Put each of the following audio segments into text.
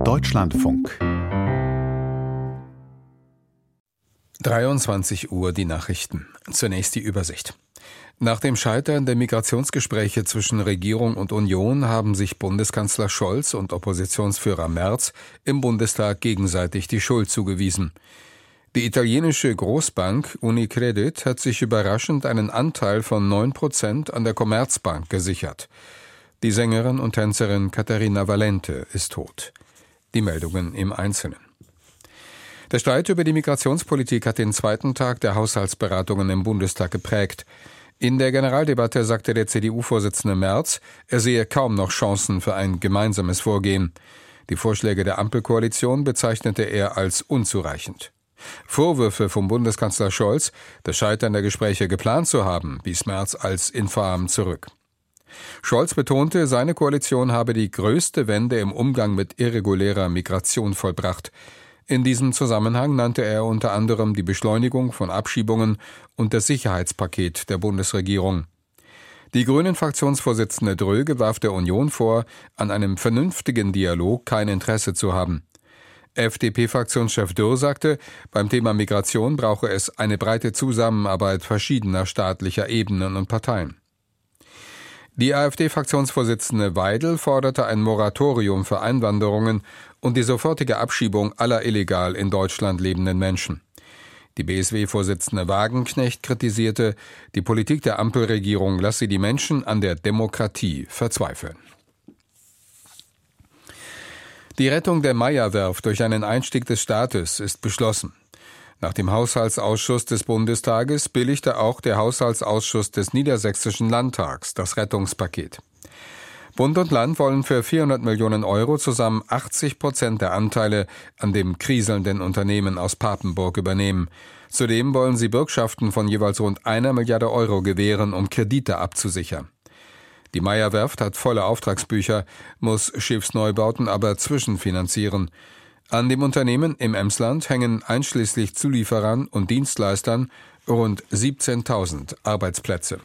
Deutschlandfunk. 23 Uhr die Nachrichten. Zunächst die Übersicht. Nach dem Scheitern der Migrationsgespräche zwischen Regierung und Union haben sich Bundeskanzler Scholz und Oppositionsführer Merz im Bundestag gegenseitig die Schuld zugewiesen. Die italienische Großbank Unicredit hat sich überraschend einen Anteil von 9% an der Commerzbank gesichert. Die Sängerin und Tänzerin Caterina Valente ist tot. Die Meldungen im Einzelnen. Der Streit über die Migrationspolitik hat den zweiten Tag der Haushaltsberatungen im Bundestag geprägt. In der Generaldebatte sagte der CDU-Vorsitzende Merz, er sehe kaum noch Chancen für ein gemeinsames Vorgehen. Die Vorschläge der Ampelkoalition bezeichnete er als unzureichend. Vorwürfe vom Bundeskanzler Scholz, das Scheitern der Gespräche geplant zu haben, wies Merz als infam zurück. Scholz betonte, seine Koalition habe die größte Wende im Umgang mit irregulärer Migration vollbracht. In diesem Zusammenhang nannte er unter anderem die Beschleunigung von Abschiebungen und das Sicherheitspaket der Bundesregierung. Die Grünen-Fraktionsvorsitzende Dröge warf der Union vor, an einem vernünftigen Dialog kein Interesse zu haben. FDP-Fraktionschef Dürr sagte, beim Thema Migration brauche es eine breite Zusammenarbeit verschiedener staatlicher Ebenen und Parteien. Die AfD-Fraktionsvorsitzende Weidel forderte ein Moratorium für Einwanderungen und die sofortige Abschiebung aller illegal in Deutschland lebenden Menschen. Die BSW-Vorsitzende Wagenknecht kritisierte, die Politik der Ampelregierung lasse die Menschen an der Demokratie verzweifeln. Die Rettung der Meyer-Werft durch einen Einstieg des Staates ist beschlossen. Nach dem Haushaltsausschuss des Bundestages billigte auch der Haushaltsausschuss des Niedersächsischen Landtags das Rettungspaket. Bund und Land wollen für 400 Millionen Euro zusammen 80% der Anteile an dem kriselnden Unternehmen aus Papenburg übernehmen. Zudem wollen sie Bürgschaften von jeweils rund 1 Milliarde Euro gewähren, um Kredite abzusichern. Die Meyer-Werft hat volle Auftragsbücher, muss Schiffsneubauten aber zwischenfinanzieren. An dem Unternehmen im Emsland hängen einschließlich Zulieferern und Dienstleistern rund 17.000 Arbeitsplätze.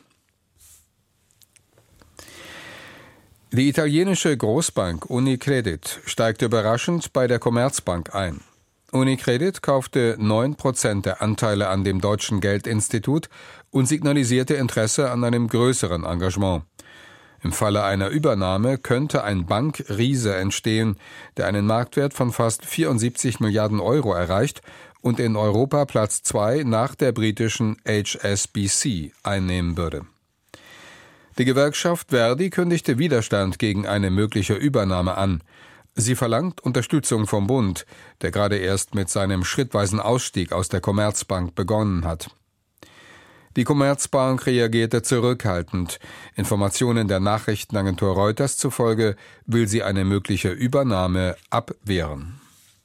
Die italienische Großbank Unicredit steigt überraschend bei der Commerzbank ein. Unicredit kaufte 9% der Anteile an dem deutschen Geldinstitut und signalisierte Interesse an einem größeren Engagement. Im Falle einer Übernahme könnte ein Bankriese entstehen, der einen Marktwert von fast 74 Milliarden Euro erreicht und in Europa Platz 2 nach der britischen HSBC einnehmen würde. Die Gewerkschaft Verdi kündigte Widerstand gegen eine mögliche Übernahme an. Sie verlangt Unterstützung vom Bund, der gerade erst mit seinem schrittweisen Ausstieg aus der Commerzbank begonnen hat. Die Commerzbank reagierte zurückhaltend. Informationen der Nachrichtenagentur Reuters zufolge will sie eine mögliche Übernahme abwehren.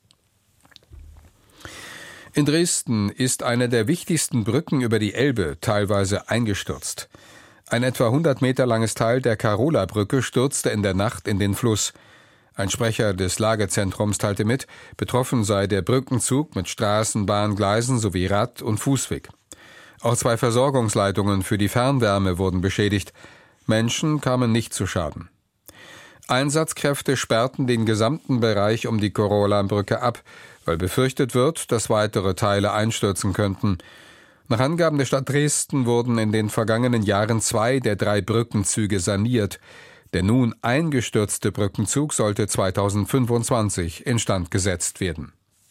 In Dresden ist eine der wichtigsten Brücken über die Elbe teilweise eingestürzt. Ein etwa 100 Meter langes Teil der Karola-Brücke stürzte in der Nacht in den Fluss. Ein Sprecher des Lagezentrums teilte mit, betroffen sei der Brückenzug mit Straßenbahngleisen sowie Rad- und Fußweg. Auch 2 Versorgungsleitungen für die Fernwärme wurden beschädigt. Menschen kamen nicht zu Schaden. Einsatzkräfte sperrten den gesamten Bereich um die Karola-Brücke ab, weil befürchtet wird, dass weitere Teile einstürzen könnten. Nach Angaben der Stadt Dresden wurden in den vergangenen Jahren 2 der 3 Brückenzüge saniert. Der nun eingestürzte Brückenzug sollte 2025 instand gesetzt werden.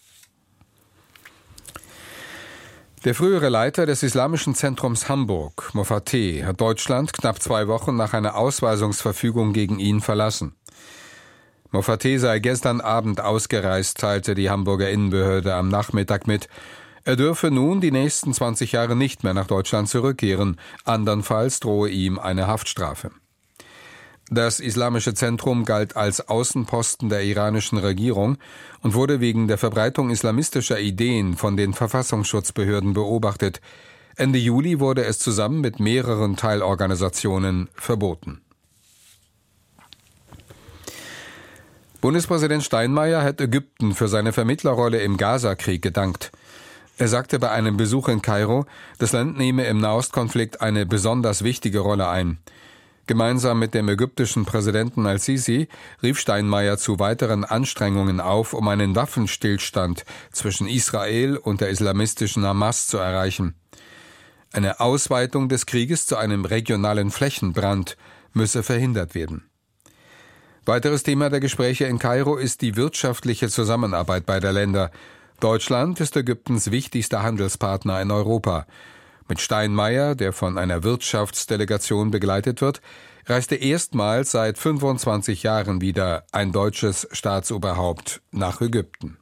Der frühere Leiter des Islamischen Zentrums Hamburg, Moffateh, hat Deutschland knapp 2 Wochen nach einer Ausweisungsverfügung gegen ihn verlassen. Moffateh sei gestern Abend ausgereist, teilte die Hamburger Innenbehörde am Nachmittag mit. Er dürfe nun die nächsten 20 Jahre nicht mehr nach Deutschland zurückkehren, andernfalls drohe ihm eine Haftstrafe. Das Islamische Zentrum galt als Außenposten der iranischen Regierung und wurde wegen der Verbreitung islamistischer Ideen von den Verfassungsschutzbehörden beobachtet. Ende Juli wurde es zusammen mit mehreren Teilorganisationen verboten. Bundespräsident Steinmeier hat Ägypten für seine Vermittlerrolle im Gaza-Krieg gedankt. Er sagte bei einem Besuch in Kairo, das Land nehme im Nahostkonflikt eine besonders wichtige Rolle ein. Gemeinsam mit dem ägyptischen Präsidenten al-Sisi rief Steinmeier zu weiteren Anstrengungen auf, um einen Waffenstillstand zwischen Israel und der islamistischen Hamas zu erreichen. Eine Ausweitung des Krieges zu einem regionalen Flächenbrand müsse verhindert werden. Weiteres Thema der Gespräche in Kairo ist die wirtschaftliche Zusammenarbeit beider Länder. Deutschland ist Ägyptens wichtigster Handelspartner in Europa. Mit Steinmeier, der von einer Wirtschaftsdelegation begleitet wird, reiste erstmals seit 25 Jahren wieder ein deutsches Staatsoberhaupt nach Ägypten.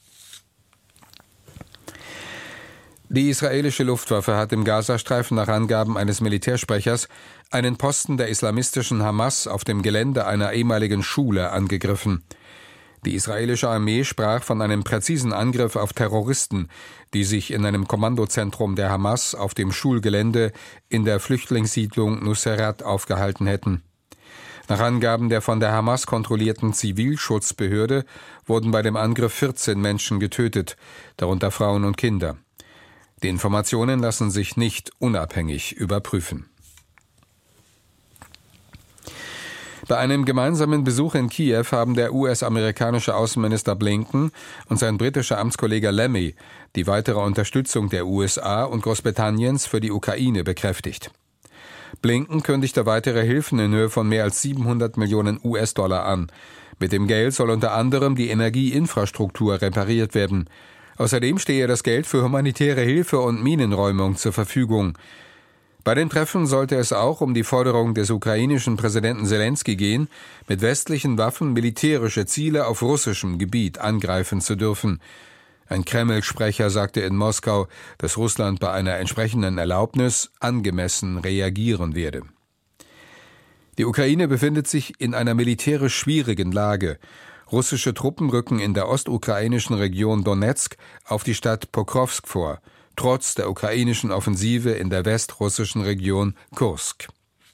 Die israelische Luftwaffe hat im Gazastreifen nach Angaben eines Militärsprechers einen Posten der islamistischen Hamas auf dem Gelände einer ehemaligen Schule angegriffen. Die israelische Armee sprach von einem präzisen Angriff auf Terroristen, die sich in einem Kommandozentrum der Hamas auf dem Schulgelände in der Flüchtlingssiedlung Nuseirat aufgehalten hätten. Nach Angaben der von der Hamas kontrollierten Zivilschutzbehörde wurden bei dem Angriff 14 Menschen getötet, darunter Frauen und Kinder. Die Informationen lassen sich nicht unabhängig überprüfen. Bei einem gemeinsamen Besuch in Kiew haben der US-amerikanische Außenminister Blinken und sein britischer Amtskollege Lemmy die weitere Unterstützung der USA und Großbritanniens für die Ukraine bekräftigt. Blinken kündigte weitere Hilfen in Höhe von mehr als 700 Millionen US-Dollar an. Mit dem Geld soll unter anderem die Energieinfrastruktur repariert werden. Außerdem stehe das Geld für humanitäre Hilfe und Minenräumung zur Verfügung. Bei den Treffen sollte es auch um die Forderung des ukrainischen Präsidenten Selenskyj gehen, mit westlichen Waffen militärische Ziele auf russischem Gebiet angreifen zu dürfen. Ein Kreml-Sprecher sagte in Moskau, dass Russland bei einer entsprechenden Erlaubnis angemessen reagieren werde. Die Ukraine befindet sich in einer militärisch schwierigen Lage. Russische Truppen rücken in der ostukrainischen Region Donezk auf die Stadt Pokrowsk vor, trotz der ukrainischen Offensive in der westrussischen Region Kursk.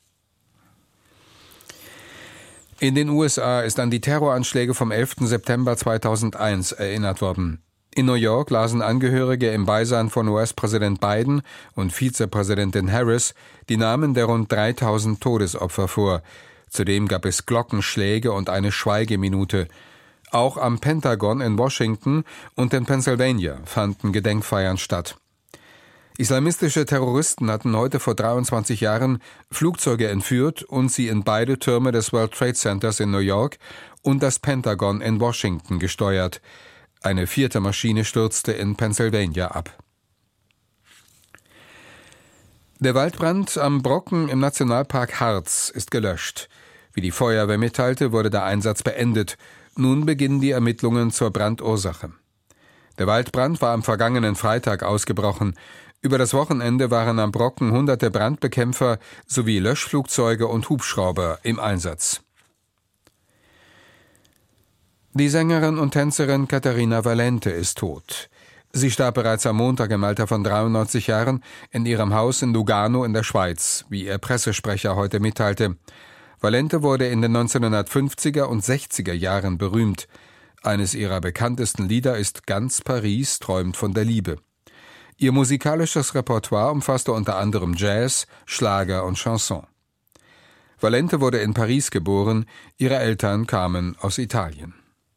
In den USA ist an die Terroranschläge vom 11. September 2001 erinnert worden. In New York lasen Angehörige im Beisein von US-Präsident Biden und Vizepräsidentin Harris die Namen der rund 3000 Todesopfer vor. Zudem gab es Glockenschläge und eine Schweigeminute. Auch am Pentagon in Washington und in Pennsylvania fanden Gedenkfeiern statt. Islamistische Terroristen hatten heute vor 23 Jahren Flugzeuge entführt und sie in beide Türme des World Trade Centers in New York und das Pentagon in Washington gesteuert. Eine 4. Maschine stürzte in Pennsylvania ab. Der Waldbrand am Brocken im Nationalpark Harz ist gelöscht. Wie die Feuerwehr mitteilte, wurde der Einsatz beendet. Nun beginnen die Ermittlungen zur Brandursache. Der Waldbrand war am vergangenen Freitag ausgebrochen. Über das Wochenende waren am Brocken hunderte Brandbekämpfer sowie Löschflugzeuge und Hubschrauber im Einsatz. Die Sängerin und Tänzerin Caterina Valente ist tot. Sie starb bereits am Montag im Alter von 93 Jahren in ihrem Haus in Lugano in der Schweiz, wie ihr Pressesprecher heute mitteilte. Valente wurde in den 1950er und 60er Jahren berühmt. Eines ihrer bekanntesten Lieder ist »Ganz Paris träumt von der Liebe«. Ihr musikalisches Repertoire umfasste unter anderem Jazz, Schlager und Chanson. Valente wurde in Paris geboren, ihre Eltern kamen aus Italien.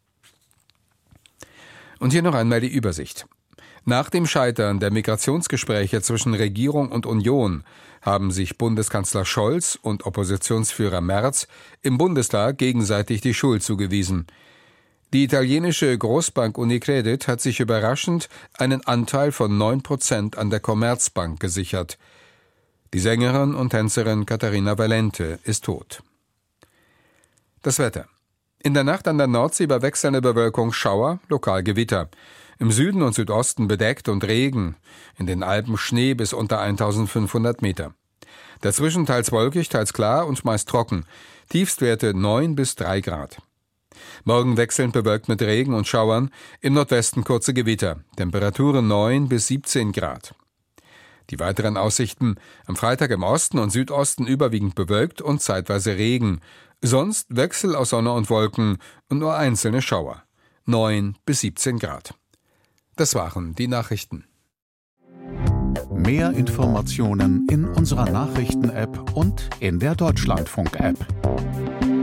Und hier noch einmal die Übersicht. Nach dem Scheitern der Migrationsgespräche zwischen Regierung und Union haben sich Bundeskanzler Scholz und Oppositionsführer Merz im Bundestag gegenseitig die Schuld zugewiesen. Die italienische Großbank Unicredit hat sich überraschend einen Anteil von 9% an der Commerzbank gesichert. Die Sängerin und Tänzerin Caterina Valente ist tot. Das Wetter. In der Nacht an der Nordsee bei wechselnder Bewölkung Schauer, lokal Gewitter. Im Süden und Südosten bedeckt und Regen. In den Alpen Schnee bis unter 1500 Meter. Dazwischen teils wolkig, teils klar und meist trocken. Tiefstwerte 9 bis 3 Grad. Morgen wechselnd bewölkt mit Regen und Schauern, im Nordwesten kurze Gewitter, Temperaturen 9 bis 17 Grad. Die weiteren Aussichten: am Freitag im Osten und Südosten überwiegend bewölkt und zeitweise Regen, sonst Wechsel aus Sonne und Wolken und nur einzelne Schauer, 9 bis 17 Grad. Das waren die Nachrichten. Mehr Informationen in unserer Nachrichten-App und in der Deutschlandfunk-App.